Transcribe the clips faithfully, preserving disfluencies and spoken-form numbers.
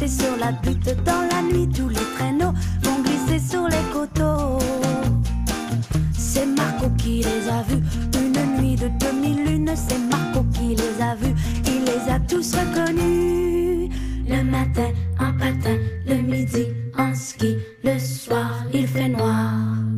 glisser sur la butte. Dans la nuit, tous les traîneaux vont glisser sur les coteaux. C'est Marco qui les a vus, une nuit de demi-lune. C'est Marco qui les a vus, il les a tous reconnus. Le matin en patin, le midi en ski, le soir il fait noir.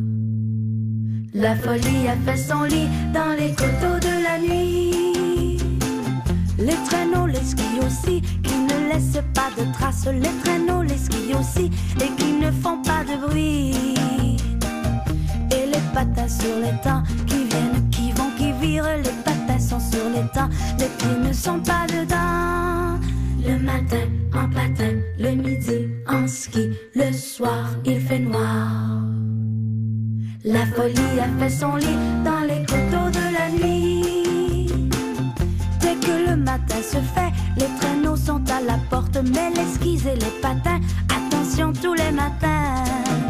La folie a fait son lit dans les coteaux de la nuit. Les traîneaux, les skis aussi, qui ne laissent pas de traces. Les traîneaux, les skis aussi, et qui ne font pas de bruit. Et les patins sur les temps, qui viennent, qui vont, qui virent. Les patins sont sur les temps, les pieds ne sont pas dedans. Le matin en patin, le midi en ski, le soir il fait noir. La folie a fait son lit dans les coteaux de la nuit. Dès que le matin se fait, les traîneaux sont à la porte. Mais les skis et les patins, attention tous les matins.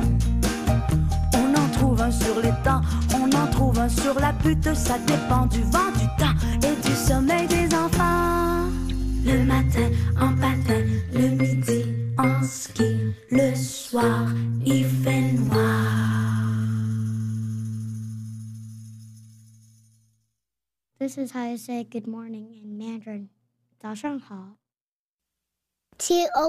On en trouve un sur les temps, on en trouve un sur la butte. Ça dépend du vent, du temps et du sommeil des enfants. Le matin en patin, le midi en ski, le soir il fait noir. This is how you say good morning in Mandarin. 早上好。 T O